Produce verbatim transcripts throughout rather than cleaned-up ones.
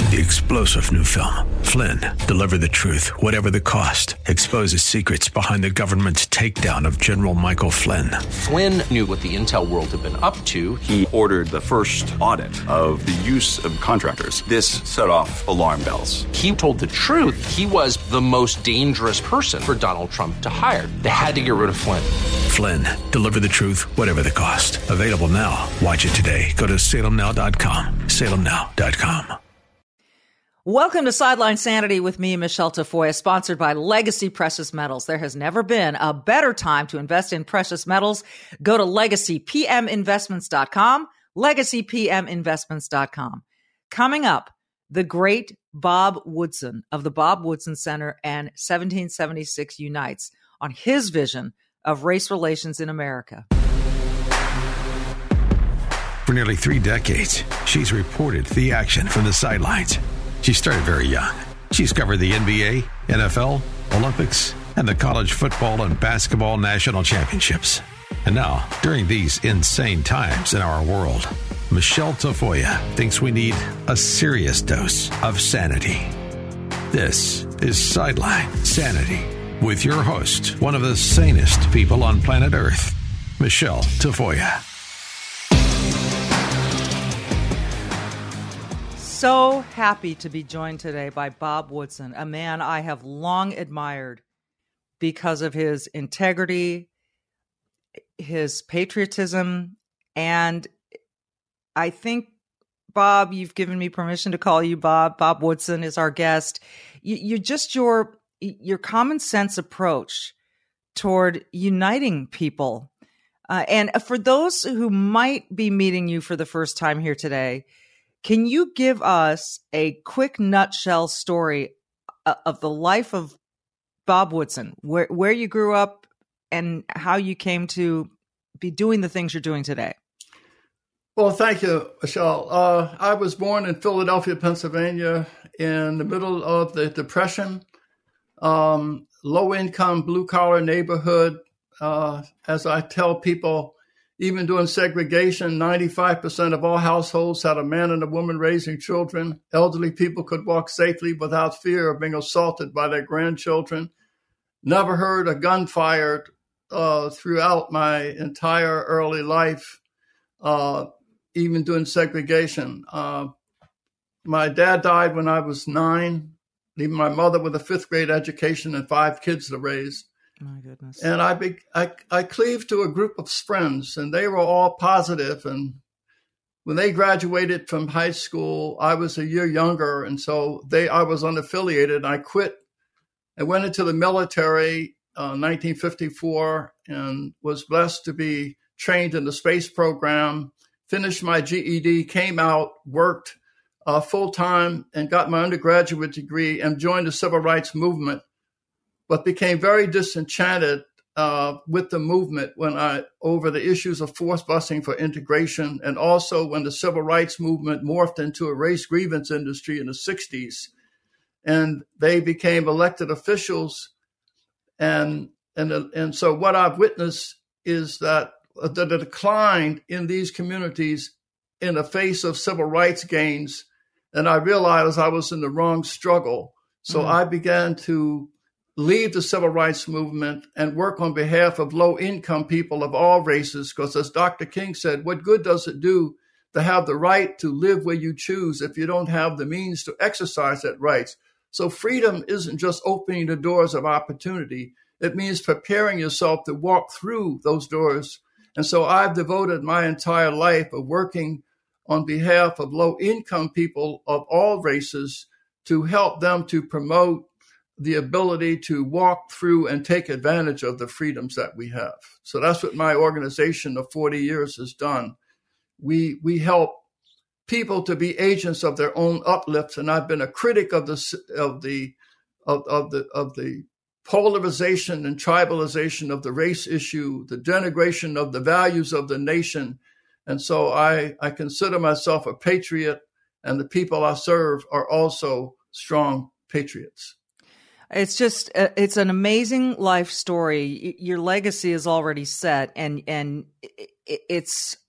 The explosive new film, Flynn, deliver the truth, whatever the cost, exposes secrets behind the government's takedown of General Michael Flynn. Flynn knew what the intel world had been up to. He ordered the first audit of the use of contractors. This set off alarm bells. He told the truth. He was the most dangerous person for Donald Trump to hire. They had to get rid of Flynn. Flynn, deliver the truth, whatever the cost. Available now. Watch it today. Go to salem now dot com. salem now dot com. Welcome to Sideline Sanity with me, Michelle Tafoya, sponsored by Legacy Precious Metals. There has never been a better time to invest in precious metals. Go to legacy p m investments dot com, legacy p m investments dot com. Coming up, the great Bob Woodson of the Bob Woodson Center and seventeen seventy-six Unites on his vision of race relations in America. For nearly three decades, she's reported the action from the sidelines. She started very young. She's covered the N B A, N F L, Olympics, and the college football and basketball national championships. And now, during these insane times in our world, Michelle Tafoya thinks we need a serious dose of sanity. This is Sideline Sanity with your host, one of the sanest people on planet Earth, Michelle Tafoya. So happy to be joined today by Bob Woodson, a man I have long admired because of his integrity, his patriotism, and I think, Bob, you've given me permission to call you Bob. Bob Woodson is our guest. You, you just your your common sense approach toward uniting people. Uh, and for those who might be meeting you for the first time here today, can you give us a quick nutshell story of the life of Bob Woodson, where, where you grew up and how you came to be doing the things you're doing today? Well, thank you, Michelle. Uh, I was born in Philadelphia, Pennsylvania, in the middle of the Depression, um, low-income, blue-collar neighborhood. Uh, as I tell people, even during segregation, ninety-five percent of all households had a man and a woman raising children. Elderly people could walk safely without fear of being assaulted by their grandchildren. Never heard a gun fired uh, throughout my entire early life, uh, even during segregation. Uh, my dad died when I was nine, leaving my mother with a fifth grade education and five kids to raise. My goodness. And I, be, I I cleaved to a group of friends, and they were all positive. And when they graduated from high school, I was a year younger, and so they I was unaffiliated. I quit. I went into the military uh, in nineteen fifty-four and was blessed to be trained in the space program, finished my G E D, came out, worked uh, full-time, and got my undergraduate degree and joined the civil rights movement, but became very disenchanted uh, with the movement when I, over the issues of force busing for integration, and also when the civil rights movement morphed into a race grievance industry in the sixties, and they became elected officials. And, and, and so what I've witnessed is that the decline in these communities in the face of civil rights gains, and I realized I was in the wrong struggle. So mm-hmm. I began to leave the civil rights movement and work on behalf of low-income people of all races, because as Doctor King said, what good does it do to have the right to live where you choose if you don't have the means to exercise that right? So freedom isn't just opening the doors of opportunity. It means preparing yourself to walk through those doors. And so I've devoted my entire life of working on behalf of low-income people of all races to help them to promote the ability to walk through and take advantage of the freedoms that we have. So that's what my organization of forty years has done. We we help people to be agents of their own uplift, and I've been a critic of the of the of, of the of the polarization and tribalization of the race issue, the denigration of the values of the nation. And so I, I consider myself a patriot, and the people I serve are also strong patriots. It's just, uh, it's an amazing life story. Your legacy is already set, and, and it's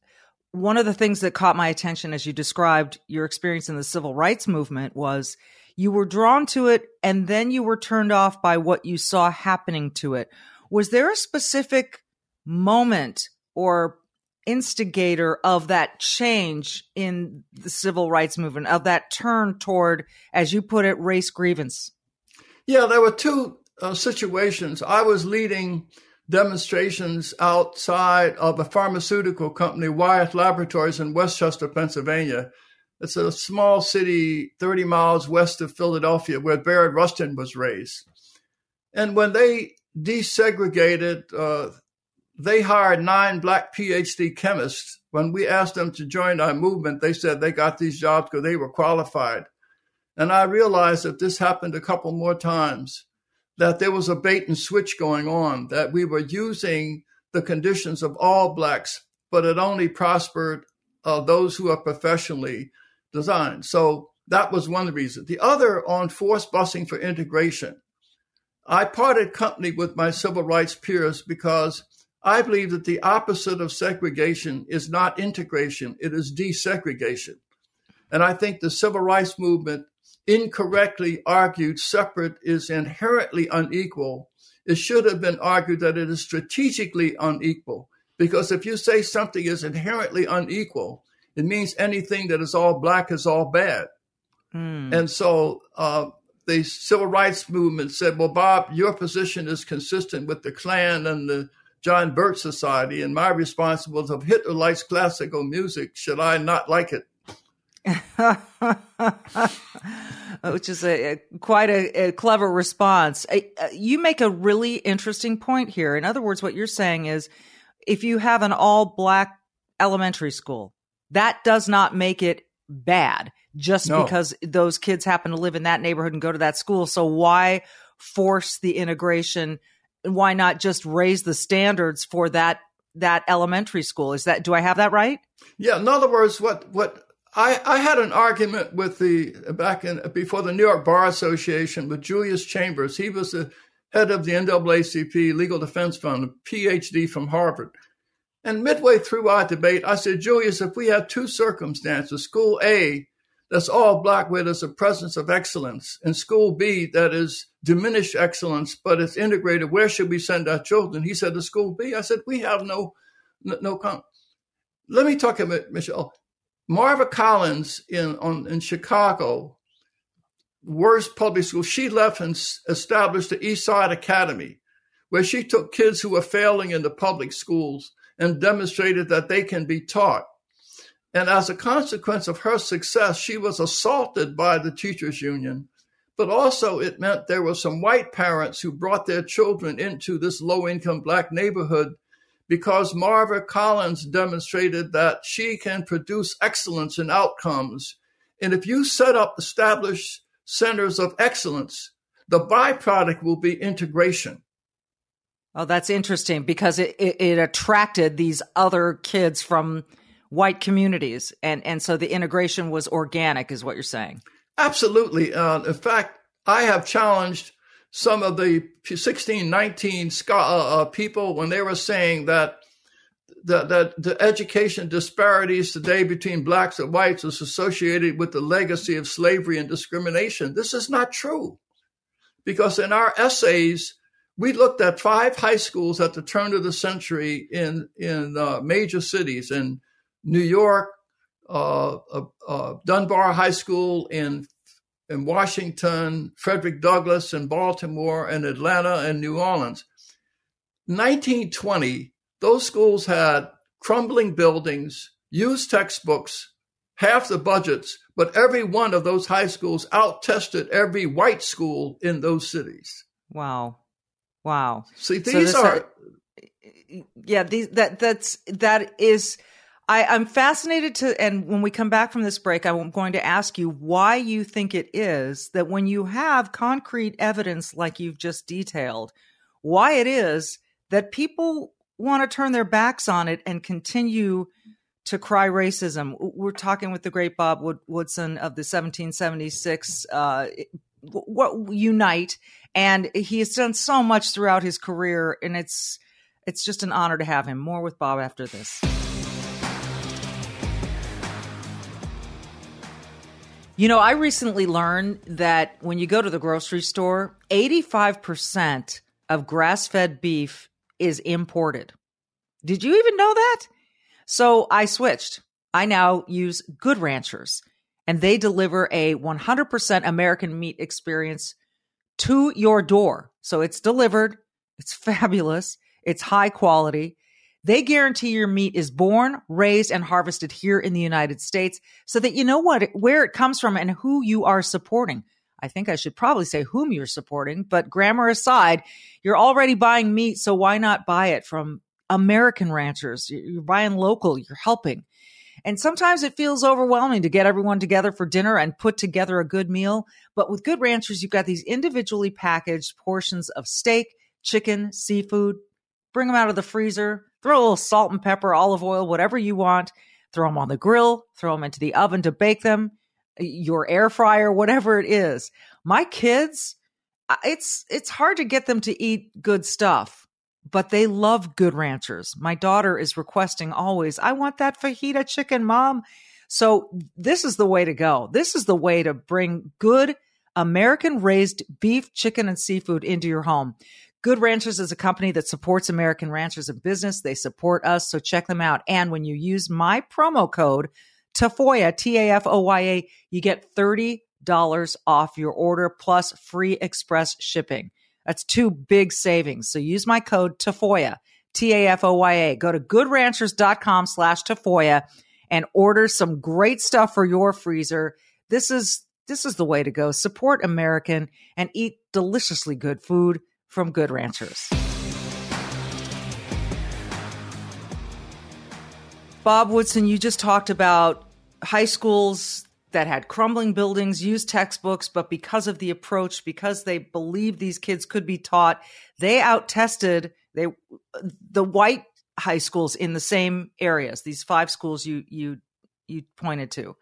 one of the things that caught my attention as you described your experience in the civil rights movement was you were drawn to it and then you were turned off by what you saw happening to it. Was there a specific moment or instigator of that change in the civil rights movement, of that turn toward, as you put it, race grievance? Yeah, there were two uh, situations. I was leading demonstrations outside of a pharmaceutical company, Wyeth Laboratories in Westchester, Pennsylvania. It's a small city thirty miles west of Philadelphia where Bayard Rustin was raised. And when they desegregated, uh, they hired nine black P H D chemists. When we asked them to join our movement, they said they got these jobs because they were qualified. And I realized that this happened a couple more times, that there was a bait and switch going on, that we were using the conditions of all blacks, but it only prospered uh, those who are professionally designed. So that was one reason. The other, on forced busing for integration. I parted company with my civil rights peers because I believe that the opposite of segregation is not integration, it is desegregation. And I think the civil rights movement incorrectly argued separate is inherently unequal. It should have been argued that it is strategically unequal, because if you say something is inherently unequal, it means anything that is all black is all bad. Mm. And so uh, the civil rights movement said, well, Bob, your position is consistent with the Klan and the John Birch Society, and my response was, if Hitler likes classical music, should I not like it? Which is a, a quite a, a clever response. Uh, you make a really interesting point here. In other words, what you're saying is, if you have an all-black elementary school, that does not make it bad just no. because those kids happen to live in that neighborhood and go to that school. So why force the integration? Why not just raise the standards for that that elementary school? Is that, do I have that right? Yeah. In other words, what what I, I had an argument with the back in before the New York Bar Association with Julius Chambers. He was the head of the N double A C P Legal Defense Fund, a P H D from Harvard. And midway through our debate, I said, Julius, if we have two circumstances, school A, that's all black where there's a presence of excellence, and school B, that is diminished excellence, but it's integrated, where should we send our children? He said, to school B. I said, we have no, no, no con- Let me talk about Michelle. Marva Collins in on, in Chicago, worst public school, she left and s- established the East Side Academy, where she took kids who were failing in the public schools and demonstrated that they can be taught. And as a consequence of her success, she was assaulted by the teachers union. But also it meant there were some white parents who brought their children into this low-income black neighborhood because Marva Collins demonstrated that she can produce excellence in outcomes. And if you set up established centers of excellence, the byproduct will be integration. Oh, that's interesting, because it, it, it attracted these other kids from white communities. And, and so the integration was organic, is what you're saying. Absolutely. Uh, in fact, I have challenged some of the sixteen, nineteen uh, people when they were saying that, that, that the education disparities today between blacks and whites is associated with the legacy of slavery and discrimination. This is not true, because in our essays, we looked at five high schools at the turn of the century in, in uh, major cities, in New York, uh, uh, uh, Dunbar High School in in Washington, Frederick Douglass in Baltimore, and Atlanta and New Orleans. nineteen twenty, those schools had crumbling buildings, used textbooks, half the budgets, but every one of those high schools out-tested every white school in those cities. Wow. Wow. See, these so are... are yeah, these, that, that's, that is... I, I'm fascinated to, and when we come back from this break, I'm going to ask you why you think it is that when you have concrete evidence like you've just detailed, why it is that people want to turn their backs on it and continue to cry racism. We're talking with the great Bob Wood- Woodson of the seventeen seventy-six uh, what Unite, and he has done so much throughout his career, and it's it's just an honor to have him. More with Bob after this. You know, I recently learned that when you go to the grocery store, eighty-five percent of grass-fed beef is imported. Did you even know that? So I switched. I now use Good Ranchers, and they deliver a one hundred percent American meat experience to your door. So it's delivered. It's fabulous. It's high quality. They guarantee your meat is born, raised, and harvested here in the United States so that you know what, where it comes from and who you are supporting. I think I should probably say whom you're supporting, but grammar aside, you're already buying meat, so why not buy it from American ranchers? You're buying local, you're helping. And sometimes it feels overwhelming to get everyone together for dinner and put together a good meal. But with Good Ranchers, you've got these individually packaged portions of steak, chicken, seafood. Bring them out of the freezer, throw a little salt and pepper, olive oil, whatever you want. Throw them on the grill, throw them into the oven to bake them, your air fryer, whatever it is. My kids, it's it's hard to get them to eat good stuff, but they love Good Ranchers. My daughter is requesting always, I want that fajita chicken, Mom. So this is the way to go. This is the way to bring good American-raised beef, chicken, and seafood into your home. Good Ranchers is a company that supports American ranchers and business. They support us, so check them out. And when you use my promo code Tafoya, T A F O Y A, you get thirty dollars off your order plus free express shipping. That's two big savings. So use my code Tafoya, T A F O Y A. Go to goodranchers.com slash Tafoya and order some great stuff for your freezer. This is, this is the way to go. Support American and eat deliciously good food from Good Ranchers. Bob Woodson, you just talked about high schools that had crumbling buildings, used textbooks, but because of the approach, because they believed these kids could be taught, they out-tested they, the white high schools in the same areas, these five schools you you you pointed to.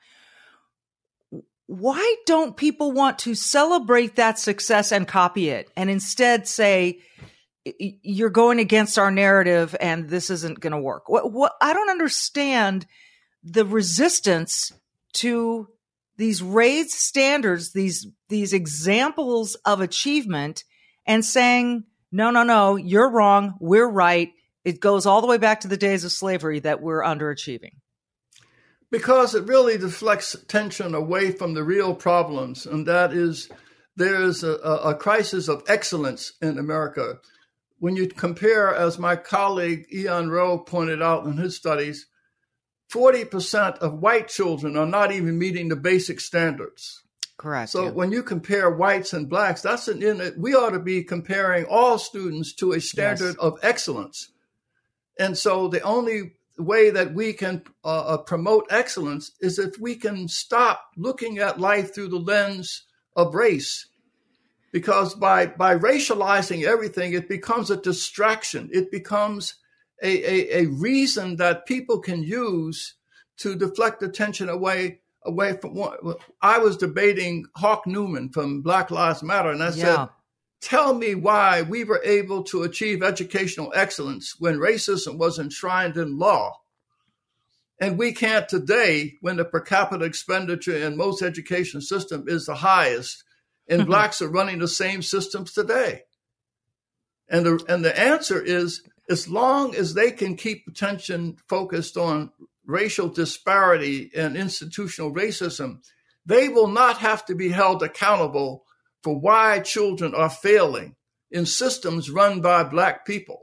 Why don't people want to celebrate that success and copy it and instead say, you're going against our narrative and this isn't going to work? What, what, I don't understand the resistance to these raised standards, these, these examples of achievement, and saying, no, no, no, you're wrong. We're right. It goes all the way back to the days of slavery that we're underachieving. Because it really deflects attention away from the real problems, and that is there's a, a crisis of excellence in America. When you compare, as my colleague Ian Rowe pointed out in his studies, forty percent of white children are not even meeting the basic standards. Correct. So yeah. when you compare whites and blacks, that's an in it. We ought to be comparing all students to a standard yes. of excellence. And so the only way that we can uh, promote excellence is if we can stop looking at life through the lens of race. Because by, by racializing everything, it becomes a distraction. It becomes a, a, a reason that people can use to deflect attention away away from what I was debating Hawk Newman from Black Lives Matter. And I yeah. said, tell me why we were able to achieve educational excellence when racism was enshrined in law. And we can't today, when the per capita expenditure in most education system is the highest, and mm-hmm. blacks are running the same systems today. And the, and the answer is, as long as they can keep attention focused on racial disparity and institutional racism, they will not have to be held accountable for why children are failing in systems run by black people.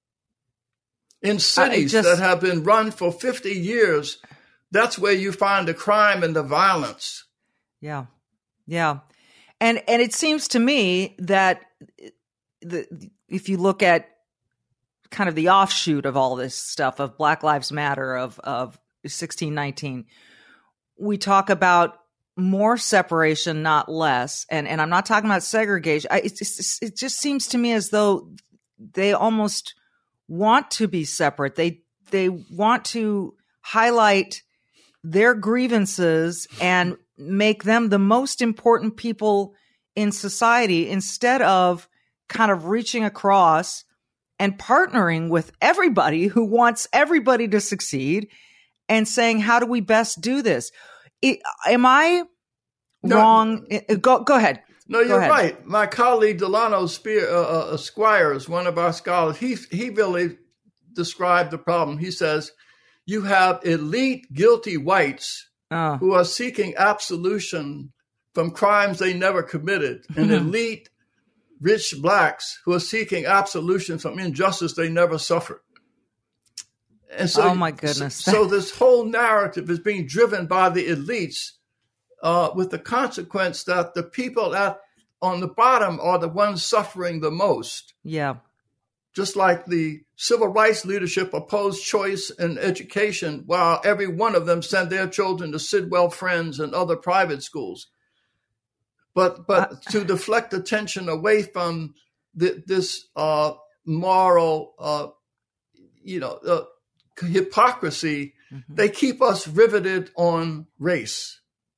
In cities just, that have been run for fifty years, that's where you find the crime and the violence. Yeah, yeah. And and it seems to me that the, if you look at kind of the offshoot of all this stuff, of Black Lives Matter, of, of sixteen nineteen, we talk about more separation, not less. And and I'm not talking about segregation. I, it, just, it just seems to me as though they almost want to be separate. They they want to highlight their grievances and make them the most important people in society instead of kind of reaching across and partnering with everybody who wants everybody to succeed and saying, how do we best do this? It, am I No, wrong? Go go ahead. No, you're go ahead. right. My colleague Delano Spear, uh, uh, Squires, one of our scholars, he he really described the problem. He says, you have elite guilty whites oh. who are seeking absolution from crimes they never committed, and elite rich blacks who are seeking absolution from injustice they never suffered. And so, oh my goodness! So, so this whole narrative is being driven by the elites, uh, with the consequence that the people at on the bottom are the ones suffering the most. Yeah. Just like the civil rights leadership opposed choice in education, while every one of them sent their children to Sidwell Friends and other private schools. But but uh, to deflect attention away from the, this uh, moral, uh, you know, uh, hypocrisy, mm-hmm. they keep us riveted on race.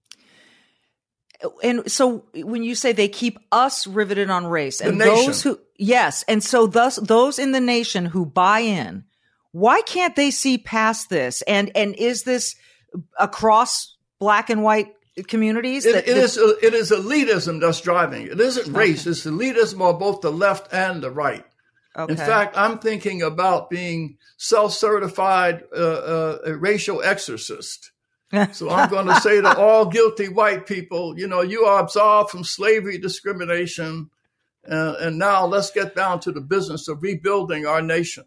And so when you say they keep us riveted on race, and the those who, yes, and so thus those in the nation who buy in, why can't they see past this? And and is this across black and white communities? It, that, it that, is it is elitism that's driving it. It isn't race. Okay. It's elitism on both the left and the right. Okay. In fact, I'm thinking about being self-certified uh, uh, a racial exorcist. So I'm going to say to all guilty white people, you know, you are absolved from slavery, discrimination, uh, and now let's get down to the business of rebuilding our nation.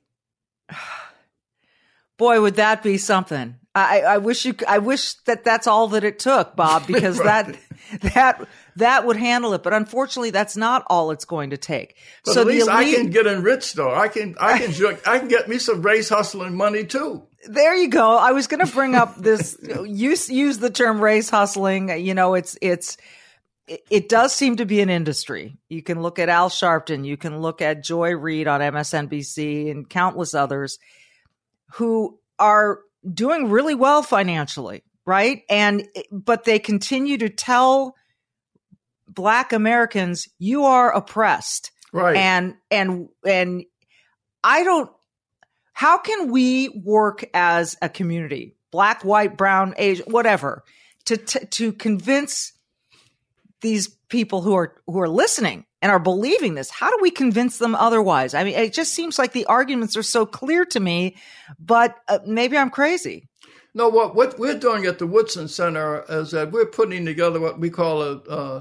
Boy, would that be something. I, I wish you. I wish that that's all that it took, Bob, because right. that that that would handle it. But unfortunately, that's not all it's going to take. But so at least elite, I can get enriched, though. I can I can I can get me some race hustling money too. There you go. I was going to bring up this. use use the term race hustling. You know, it's it's it, it does seem to be an industry. You can look at Al Sharpton. You can look at Joy Reid on M S N B C and countless others who are doing really well financially, right? And but they continue to tell Black Americans, you are oppressed, right? And and and I don't. How can we work as a community, Black, white, brown, Asian, whatever, to to, to convince these people who are who are listening and are believing this? How do we convince them otherwise? I mean, it just seems like the arguments are so clear to me, but uh, maybe I'm crazy. No, what what we're doing at the Woodson Center is that we're putting together what we call a uh,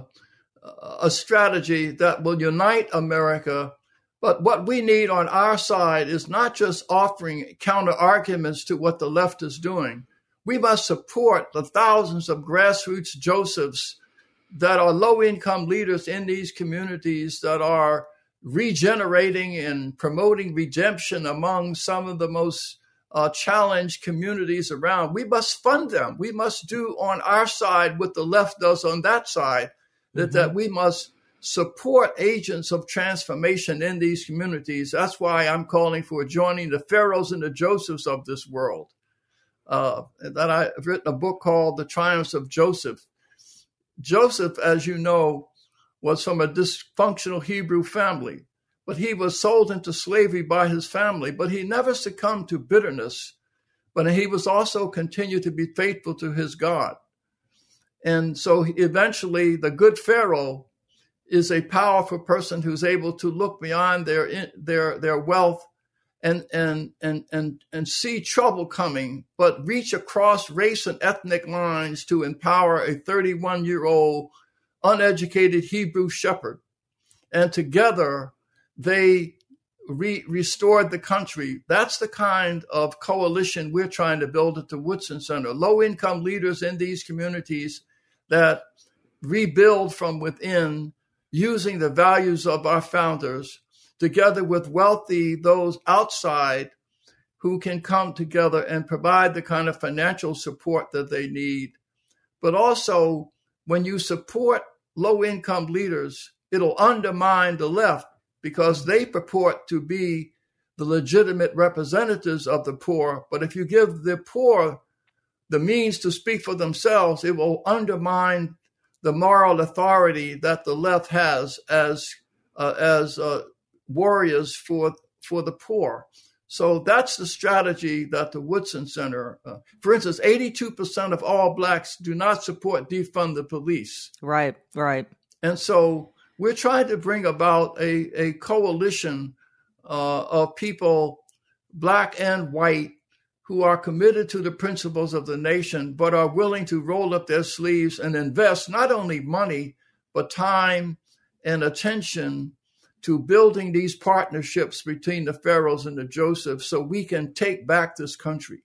a strategy that will unite America. But what we need on our side is not just offering counter arguments to what the left is doing. We must support the thousands of grassroots Josephs that are low-income leaders in these communities that are regenerating and promoting redemption among some of the most uh, challenged communities around. We must fund them. We must do on our side what the left does on that side, that, mm-hmm. that we must support agents of transformation in these communities. That's why I'm calling for joining the Pharaohs and the Josephs of this world. Uh, that I've written a book called The Triumphs of Joseph. Joseph, as you know, was from a dysfunctional Hebrew family, but he was sold into slavery by his family, but he never succumbed to bitterness, but he was also continued to be faithful to his God. And so eventually the good Pharaoh is a powerful person who's able to look beyond their their their wealth and and and and and see trouble coming, but reach across race and ethnic lines to empower a thirty-one-year-old uneducated Hebrew shepherd. And together they re- restored the country. That's the kind of coalition we're trying to build at the Woodson Center. Low-income leaders in these communities that rebuild from within, using the values of our founders, together with wealthy, those outside who can come together and provide the kind of financial support that they need. But also, when you support low-income leaders, it'll undermine the left because they purport to be the legitimate representatives of the poor. But if you give the poor the means to speak for themselves, it will undermine the moral authority that the left has as uh, as uh, warriors for for the poor. So that's the strategy that the Woodson Center, uh, for instance, eighty-two percent of all blacks do not support defund the police. Right, right. And so we're trying to bring about a, a coalition uh, of people, black and white, who are committed to the principles of the nation, but are willing to roll up their sleeves and invest not only money, but time and attention to building these partnerships between the Pharaohs and the Josephs so we can take back this country.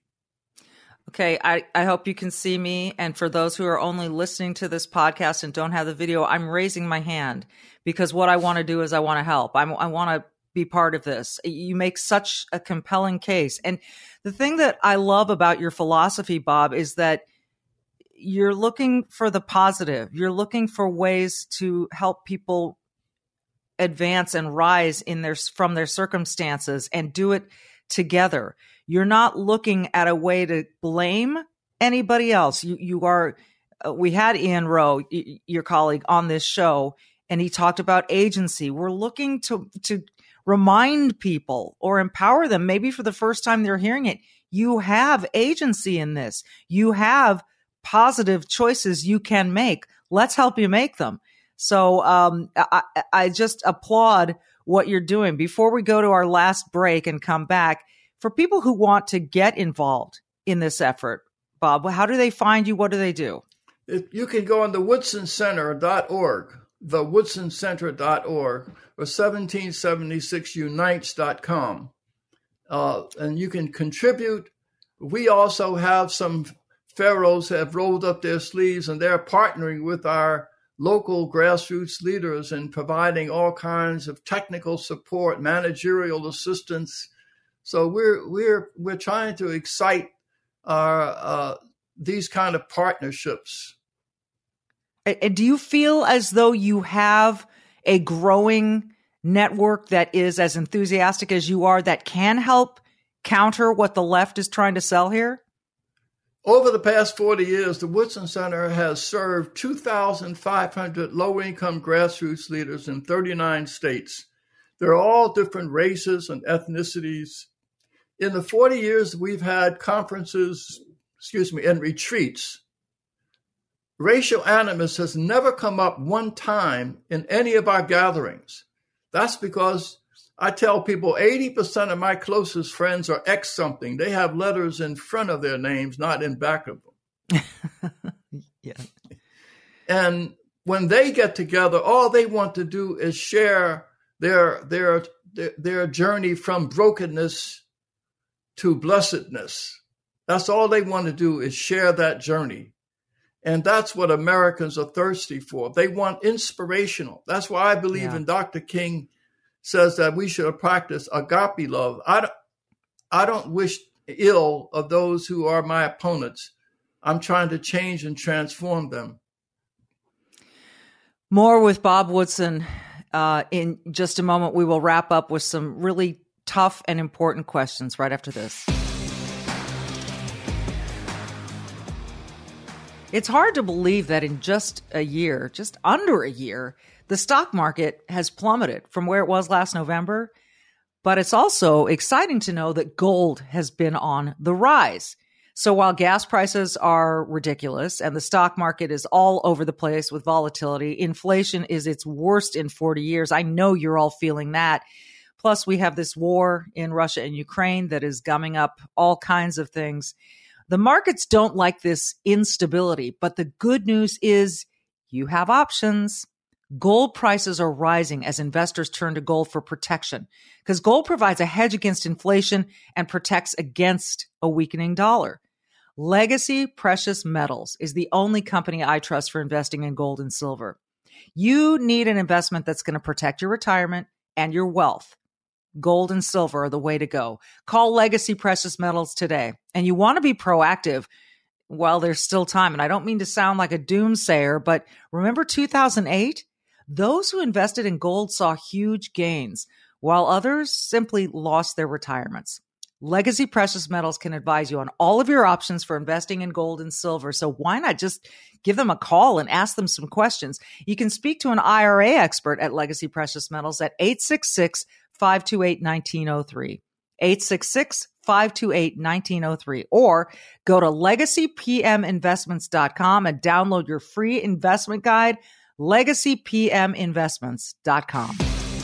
Okay, I, I hope you can see me. And for those who are only listening to this podcast and don't have the video, I'm raising my hand because what I want to do is I want to help. I'm, I want to be part of this. You make such a compelling case. And the thing that I love about your philosophy, Bob, is that you're looking for the positive. You're looking for ways to help people advance and rise in their from their circumstances and do it together. You're not looking at a way to blame anybody else. You you are. Uh, we had Ian Rowe, y- your colleague, on this show, and he talked about agency. We're looking to to remind people or empower them, maybe for the first time they're hearing it. You have agency in this. You have positive choices you can make. Let's help you make them. So um, I, I just applaud what you're doing. Before we go to our last break and come back, for people who want to get involved in this effort, Bob, how do they find you? What do they do? If you can go on the woodson center dot org, the woodson center dot org, or seventeen seventy-six unites dot com, uh, and you can contribute. We also have some Pharaohs have rolled up their sleeves, and they're partnering with our local grassroots leaders and providing all kinds of technical support, managerial assistance. So we're we're we're trying to excite our uh, these kind of partnerships. And do you feel as though you have a growing network that is as enthusiastic as you are that can help counter what the left is trying to sell here? Over the past forty years, the Woodson Center has served two thousand five hundred low-income grassroots leaders in thirty-nine states. They're all different races and ethnicities. In the forty years we've had conferences, excuse me, and retreats, racial animus has never come up one time in any of our gatherings. That's because I tell people eighty percent of my closest friends are X something. They have letters in front of their names, not in back of them. Yeah. And when they get together, all they want to do is share their, their, their, their journey from brokenness to blessedness. That's all they want to do is share that journey. And that's what Americans are thirsty for. They want inspirational. That's why I believe yeah. in Doctor King says that we should practice agape love. I don't, I don't wish ill of those who are my opponents. I'm trying to change and transform them. More with Bob Woodson. Uh, in just a moment, we will wrap up with some really tough and important questions right after this. It's hard to believe that in just a year, just under a year, the stock market has plummeted from where it was last November. But it's also exciting to know that gold has been on the rise. So while gas prices are ridiculous and the stock market is all over the place with volatility, inflation is its worst in forty years. I know you're all feeling that. Plus, we have this war in Russia and Ukraine that is gumming up all kinds of things. The markets don't like this instability, but the good news is you have options. Gold prices are rising as investors turn to gold for protection because gold provides a hedge against inflation and protects against a weakening dollar. Legacy Precious Metals is the only company I trust for investing in gold and silver. You need an investment that's going to protect your retirement and your wealth. Gold and silver are the way to go. Call Legacy Precious Metals today. And you want to be proactive while there's still time. And I don't mean to sound like a doomsayer, but remember two thousand eight? Those who invested in gold saw huge gains, while others simply lost their retirements. Legacy Precious Metals can advise you on all of your options for investing in gold and silver. So why not just give them a call and ask them some questions? You can speak to an I R A expert at Legacy Precious Metals at eight six six, five two eight, one nine zero three. eight six six, five two eight, one nine zero three, or go to legacy p m investments dot com and download your free investment guide, legacy p m investments dot com.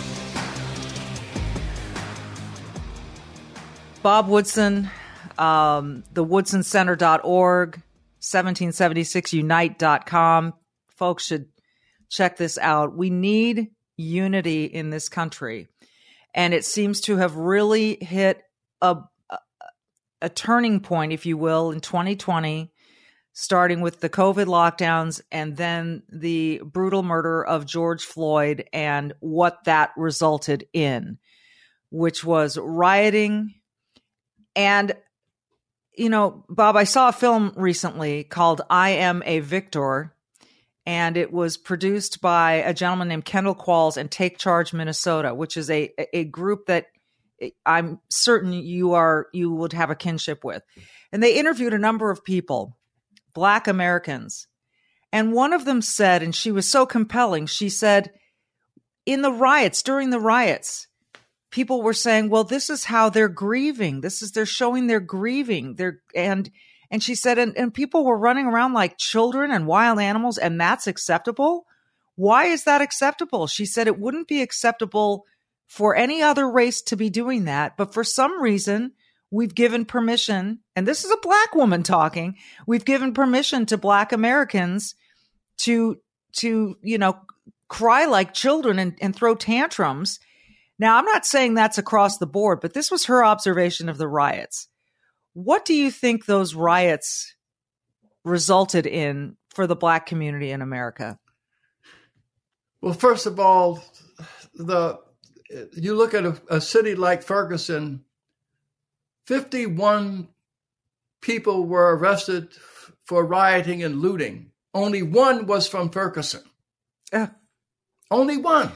Bob Woodson, um, the woodson center dot org, seventeen seventy-six unite dot com. Folks should check this out. We need unity in this country. And it seems to have really hit a, a, a turning point, if you will, in twenty twenty, starting with the COVID lockdowns and then the brutal murder of George Floyd and what that resulted in, which was rioting. And, you know, Bob, I saw a film recently called I Am a Victor, and it was produced by a gentleman named Kendall Qualls and Take Charge Minnesota, which is a a group that I'm certain you are you would have a kinship with. And they interviewed a number of people, Black Americans. And one of them said, and she was so compelling, she said, in the riots, during the riots, people were saying, well, this is how they're grieving. This is, they're showing they're grieving. They're, and, and she said, and, and people were running around like children and wild animals, and that's acceptable. Why is that acceptable? She said it wouldn't be acceptable for any other race to be doing that. But for some reason, we've given permission, and this is a Black woman talking, we've given permission to Black Americans to, to, you know, cry like children and, and throw tantrums. Now, I'm not saying that's across the board, but this was her observation of the riots. What do you think those riots resulted in for the Black community in America? Well, first of all, the you look at a, a city like Ferguson, fifty-one people were arrested for rioting and looting. Only one was from Ferguson. Uh. Only one.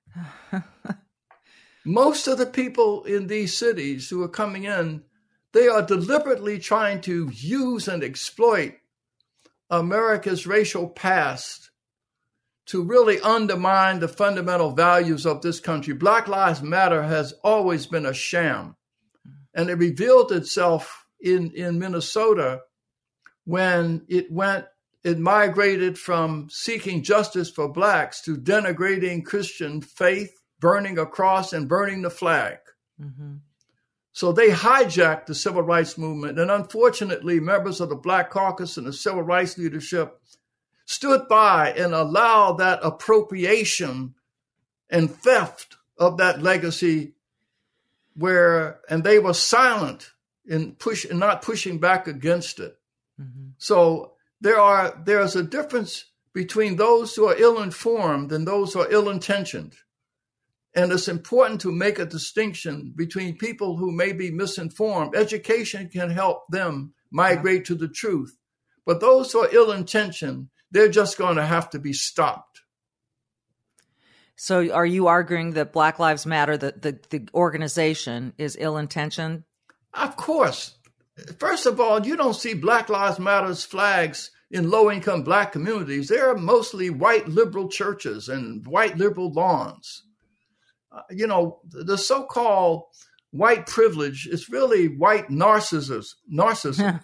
Most of the people in these cities who are coming in, they are deliberately trying to use and exploit America's racial past to really undermine the fundamental values of this country. Black Lives Matter has always been a sham. And it revealed itself in, in Minnesota when it went, it migrated from seeking justice for Blacks to denigrating Christian faith, burning a cross and burning the flag. Mm-hmm. So they hijacked the civil rights movement. And unfortunately, members of the Black Caucus and the civil rights leadership stood by and allowed that appropriation and theft of that legacy where, and they were silent in push and not pushing back against it. Mm-hmm. So there are, there's a difference between those who are ill-informed and those who are ill-intentioned. And it's important to make a distinction between people who may be misinformed. Education can help them migrate to the truth. But those who are ill-intentioned, they're just going to have to be stopped. So are you arguing that Black Lives Matter, the, the, the organization, is ill-intentioned? Of course. First of all, you don't see Black Lives Matter's flags in low-income Black communities. They're mostly white liberal churches and white liberal lawns. You know, the so-called white privilege is really white narcissism. narcissism.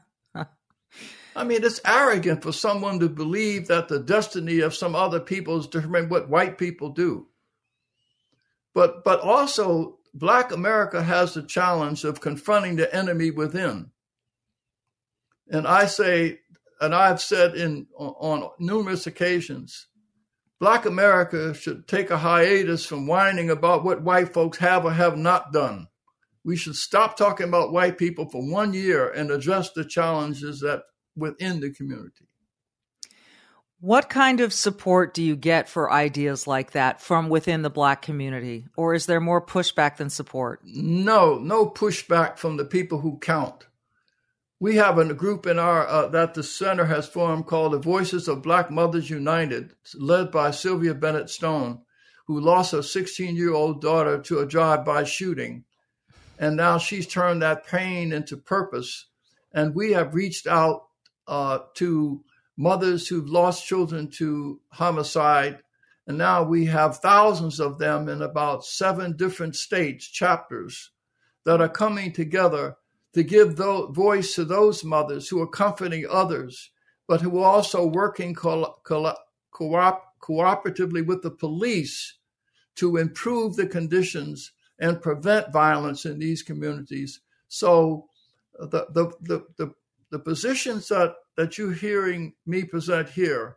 I mean, it's arrogant for someone to believe that the destiny of some other people is determined what white people do. But, but also, Black America has the challenge of confronting the enemy within. And I say, and I've said in on numerous occasions, Black America should take a hiatus from whining about what white folks have or have not done. We should stop talking about white people for one year and address the challenges that within the community. What kind of support do you get for ideas like that from within the Black community? Or is there more pushback than support? No, no pushback from the people who count. We have a group in our uh, that the center has formed called the Voices of Black Mothers United, led by Sylvia Bennett Stone, who lost her sixteen-year-old daughter to a drive-by shooting. And now she's turned that pain into purpose. And we have reached out uh, to mothers who've lost children to homicide. And now we have thousands of them in about seven different states, chapters, that are coming together to give th- voice to those mothers who are comforting others, but who are also working co- co- co- cooperatively with the police to improve the conditions and prevent violence in these communities. So the the the the, the positions that, that you're hearing me present here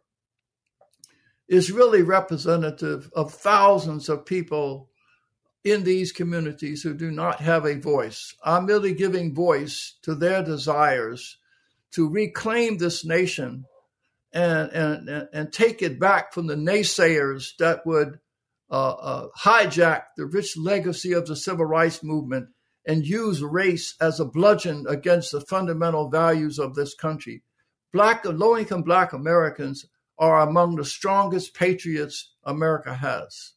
is really representative of thousands of people in these communities who do not have a voice. I'm merely giving voice to their desires to reclaim this nation and and, and take it back from the naysayers that would uh, uh, hijack the rich legacy of the civil rights movement and use race as a bludgeon against the fundamental values of this country. Black, low-income Black Americans are among the strongest patriots America has.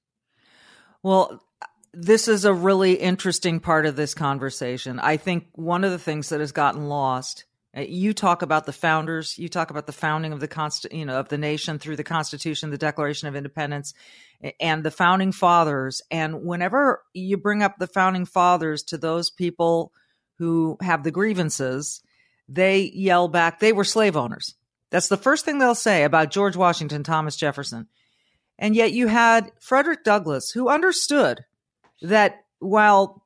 Well, this is a really interesting part of this conversation. I think one of the things that has gotten lost, you talk about the founders, you talk about the founding of the const, you know, of the nation through the Constitution, the Declaration of Independence, and the founding fathers. And whenever you bring up the founding fathers to those people who have the grievances, they yell back, they were slave owners. That's the first thing they'll say about George Washington, Thomas Jefferson. And yet you had Frederick Douglass, who understood that while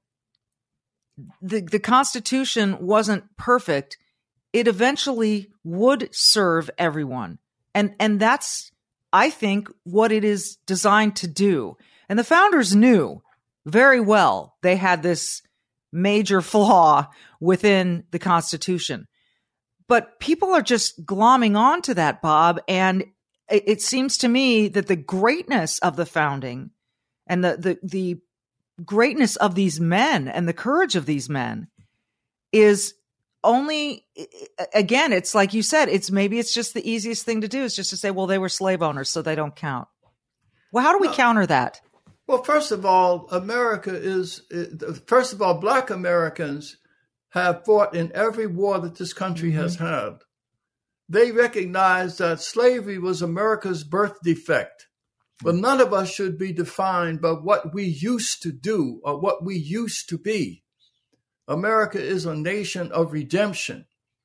the, the Constitution wasn't perfect, it eventually would serve everyone. And, and that's, I think, what it is designed to do. And the founders knew very well they had this major flaw within the Constitution. But people are just glomming onto that, Bob. And it, it seems to me that the greatness of the founding and the, the, the greatness of these men and the courage of these men is only, again, it's like you said, it's maybe it's just the easiest thing to do is just to say, well, they were slave owners, so they don't count. Well, how do we no. counter that? Well, first of all, America is, first of all, Black Americans have fought in every war that this country mm-hmm. has had. They recognize that slavery was America's birth defect. But none of us should be defined by what we used to do or what we used to be. America is a nation of redemption.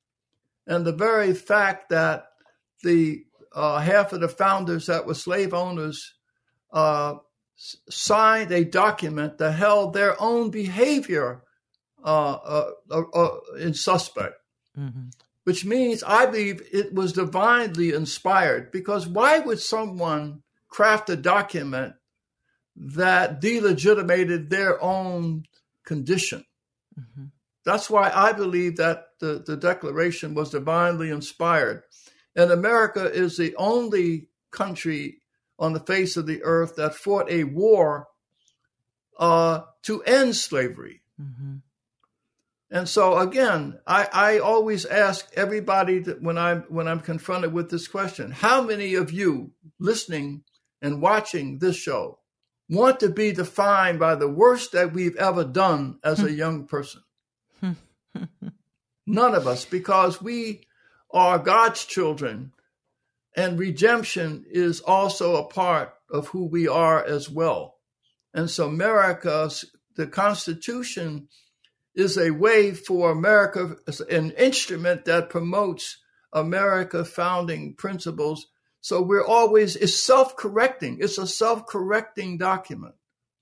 And the very fact that the uh, half of the founders that were slave owners uh, signed a document that held their own behavior uh, uh, uh, uh, in suspect, mm-hmm. which means I believe it was divinely inspired, because why would someone craft a document that delegitimated their own condition? Mm-hmm. That's why I believe that the, the Declaration was divinely inspired. And America is the only country on the face of the earth that fought a war uh, to end slavery. Mm-hmm. And so, again, I, I always ask everybody that when I'm when I'm confronted with this question, how many of you listening and watching this show want to be defined by the worst that we've ever done as a young person? None of us, because we are God's children, and redemption is also a part of who we are as well. And so America, the Constitution is a way for America, an instrument that promotes America founding principles. So we're always, it's self-correcting. It's a self-correcting document.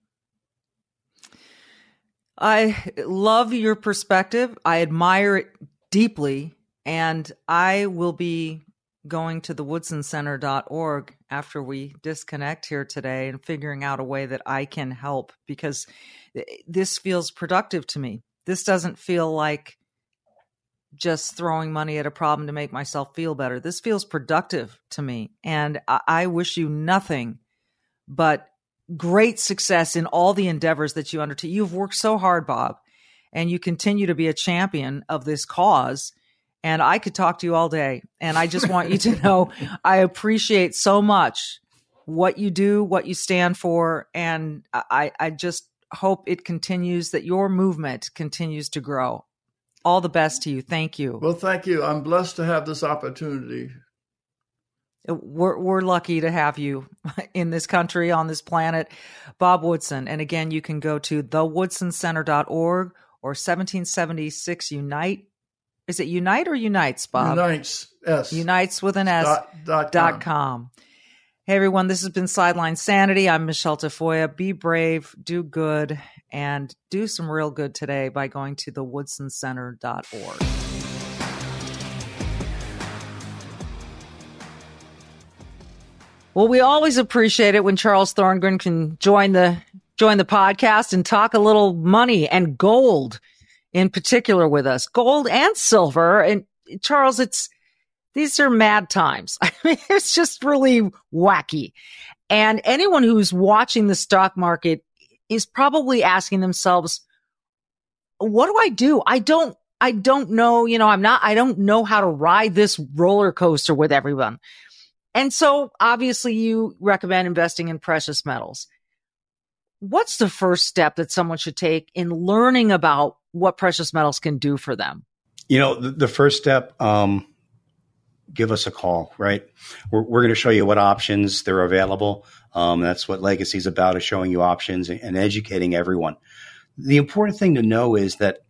I love your perspective. I admire it deeply. And I will be going to the woodson center dot org after we disconnect here today and figuring out a way that I can help, because this feels productive to me. This doesn't feel like just throwing money at a problem to make myself feel better. This feels productive to me. And I, I wish you nothing but great success in all the endeavors that you undertake. You've worked so hard, Bob, and you continue to be a champion of this cause. And I could talk to you all day. And I just want you to know I appreciate so much what you do, what you stand for. And I, I just hope it continues, that your movement continues to grow. All the best to you. Thank you. Well, thank you. I'm blessed to have this opportunity. We're we're lucky to have you in this country, on this planet, Bob Woodson. And again, you can go to the woodson center dot org or seventeen seventy-six Unite. Is it Unite or Unites, Bob? Unites, S. Unites with an S. Dot, dot, dot com. com. Hey, everyone. This has been Sideline Sanity. I'm Michelle Tafoya. Be brave, do good, and do some real good today by going to the woodson center dot org. Well, we always appreciate it when Charles Thorngren can join the join the podcast and talk a little money and gold in particular with us. Gold and silver. And Charles, it's these are mad times. I mean, it's just really wacky. And anyone who's watching the stock market is probably asking themselves, what do I do? I don't, I don't know, you know, I'm not, I don't know how to ride this roller coaster with everyone. And so obviously you recommend investing in precious metals. What's the first step that someone should take in learning about what precious metals can do for them? You know, the, the first step, um, give us a call, right? We're, we're going to show you what options there are available. Um, that's what Legacy is about, is showing you options and, and educating everyone. The important thing to know is that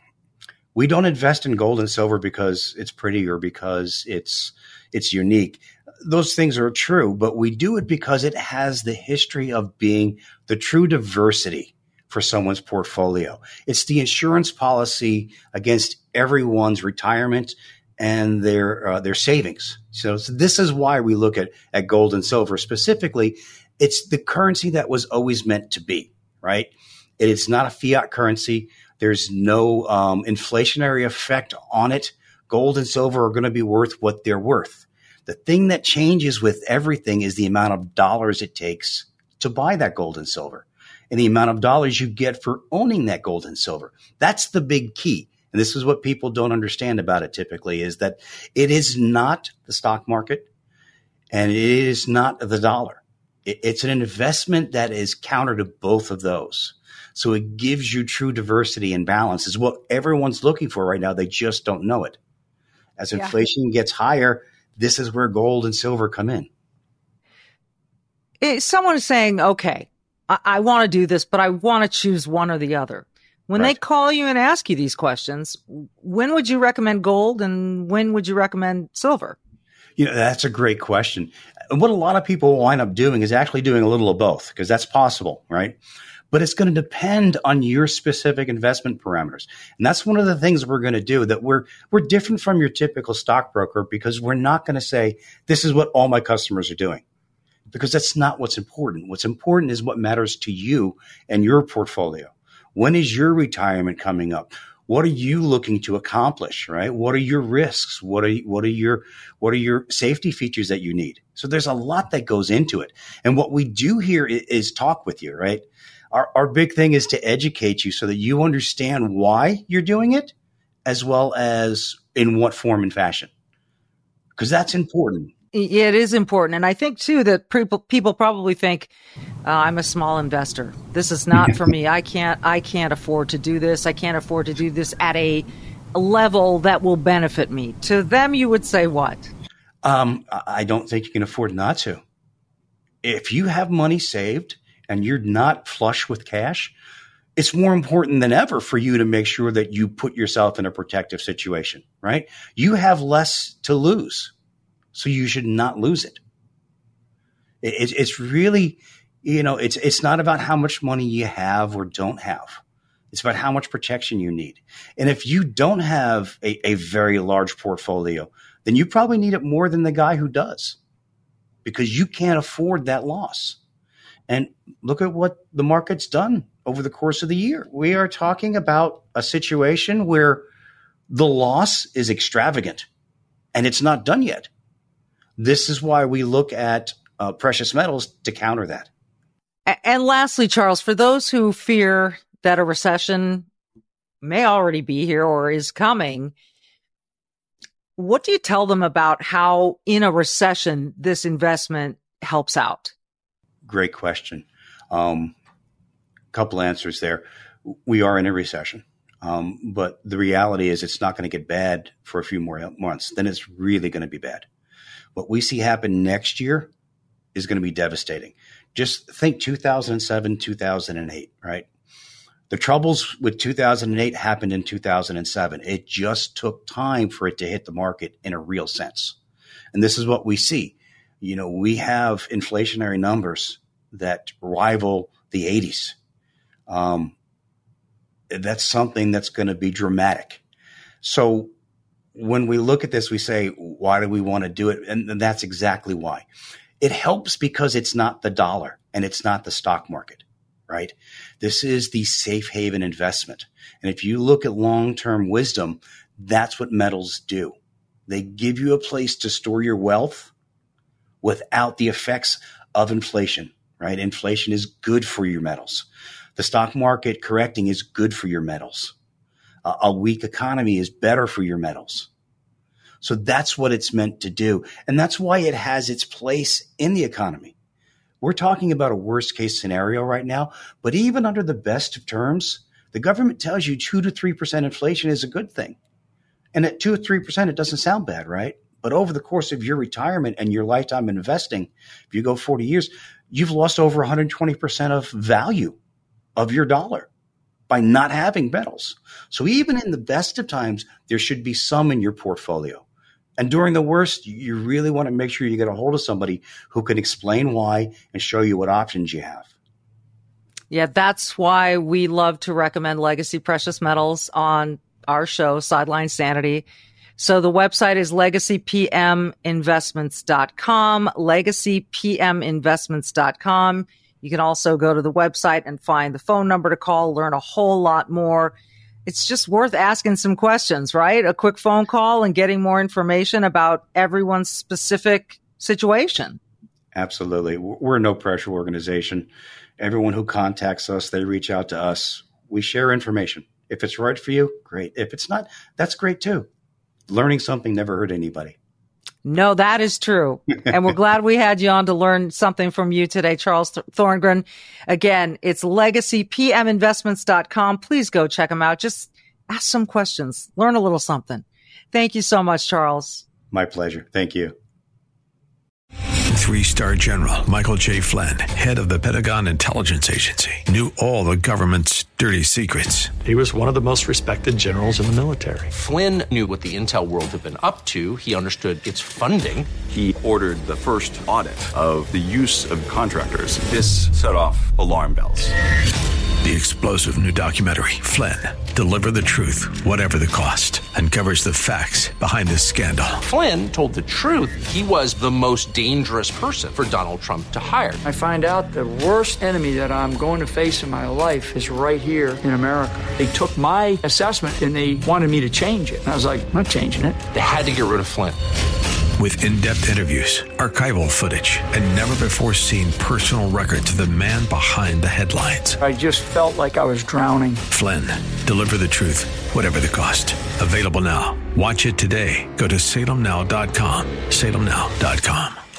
we don't invest in gold and silver because it's pretty or because it's it's unique. Those things are true, but we do it because it has the history of being the true diversity for someone's portfolio. It's the insurance policy against everyone's retirement and their uh, their savings. So, so this is why we look at, at gold and silver specifically. It's the currency that was always meant to be, right? It is not a fiat currency. There's no um, inflationary effect on it. Gold and silver are going to be worth what they're worth. The thing that changes with everything is the amount of dollars it takes to buy that gold and silver and the amount of dollars you get for owning that gold and silver. That's the big key. And this is what people don't understand about it typically, is that it is not the stock market and it is not the dollar. It's an investment that is counter to both of those. So it gives you true diversity and balance, is what everyone's looking for right now. They just don't know it. As Yeah. inflation gets higher, this is where gold and silver come in. If someone is saying, okay, I, I want to do this, but I want to choose one or the other. When Right. they call you and ask you these questions, when would you recommend gold and when would you recommend silver? You know, that's a great question. And what a lot of people wind up doing is actually doing a little of both, because that's possible, right? But it's going to depend on your specific investment parameters. And that's one of the things we're going to do, that we're we're different from your typical stockbroker, because we're not going to say, this is what all my customers are doing, because that's not what's important. What's important is what matters to you and your portfolio. When is your retirement coming up? What are you looking to accomplish, right? What are your risks? What are what are your what are your safety features that you need? So there's a lot that goes into it. And what we do here is, is talk with you, right? Our our big thing is to educate you so that you understand why you're doing it, as well as in what form and fashion, because that's important. Yeah, it is important. And I think, too, that people people probably think, uh, I'm a small investor. This is not for me. I can't I can't afford to do this. I can't afford to do this at a level that will benefit me. To them, you would say what? Um, I don't think you can afford not to. If you have money saved and you're not flush with cash, it's more important than ever for you to make sure that you put yourself in a protective situation, right? You have less to lose, so you should not lose it. It, it's really, you know, it's it's not about how much money you have or don't have. It's about how much protection you need. And if you don't have a, a very large portfolio, then you probably need it more than the guy who does, because you can't afford that loss. And look at what the market's done over the course of the year. We are talking about a situation where the loss is extravagant and it's not done yet. This is why we look at uh, precious metals to counter that. And lastly, Charles, for those who fear that a recession may already be here or is coming, what do you tell them about how in a recession this investment helps out? Great question. Um, couple answers there. We are in a recession, um, but the reality is it's not going to get bad for a few more months. Then it's really going to be bad. What we see happen next year is going to be devastating. Just think two thousand seven, two thousand eight, right? The troubles with two thousand eight happened in two thousand seven. It just took time for it to hit the market in a real sense. And this is what we see. You know, we have inflationary numbers that rival the eighties. Um, that's something that's going to be dramatic. So when we look at this, we say, why do we want to do it? And that's exactly why. It helps because it's not the dollar and it's not the stock market, right? This is the safe haven investment. And if you look at long-term wisdom, that's what metals do. They give you a place to store your wealth without the effects of inflation, right? Inflation is good for your metals. The stock market correcting is good for your metals. Uh, a weak economy is better for your metals. So that's what it's meant to do. And that's why it has its place in the economy. We're talking about a worst case scenario right now, but even under the best of terms, the government tells you two to three percent inflation is a good thing. And at two or three percent, it doesn't sound bad, right? But over the course of your retirement and your lifetime investing, if you go forty years, you've lost over one hundred twenty percent of value of your dollar by not having metals. So even in the best of times, there should be some in your portfolio. And during the worst, you really want to make sure you get a hold of somebody who can explain why and show you what options you have. Yeah, that's why we love to recommend Legacy Precious Metals on our show, Sideline Sanity. So the website is legacy p m investments dot com, legacy p m investments dot com. You can also go to the website and find the phone number to call, learn a whole lot more. It's just worth asking some questions, right? A quick phone call and getting more information about everyone's specific situation. Absolutely. We're a no pressure organization. Everyone who contacts us, they reach out to us. We share information. If it's right for you, great. If it's not, that's great too. Learning something never hurt anybody. No, that is true. And we're glad we had you on to learn something from you today, Charles Thorngren. Again, it's legacy p m investments dot com. Please go check them out. Just ask some questions. Learn a little something. Thank you so much, Charles. My pleasure. Thank you. Three-star General Michael J. Flynn, head of the Pentagon Intelligence Agency, knew all the government's dirty secrets. He was one of the most respected generals in the military. Flynn knew what the intel world had been up to. He understood its funding. He ordered the first audit of the use of contractors. This set off alarm bells. The explosive new documentary, Flynn, Deliver the Truth, Whatever the Cost, uncovers the facts behind this scandal. Flynn told the truth. He was the most dangerous person for Donald Trump to hire. I find out the worst enemy that I'm going to face in my life is right here in America. They took my assessment and they wanted me to change it. And I was like, I'm not changing it. They had to get rid of Flynn. With in-depth interviews, archival footage, and never-before-seen personal records of the man behind the headlines. I just felt like I was drowning. Flynn, Deliver the Truth, Whatever the Cost. Available now. Watch it today. Go to salem now dot com. salem now dot com.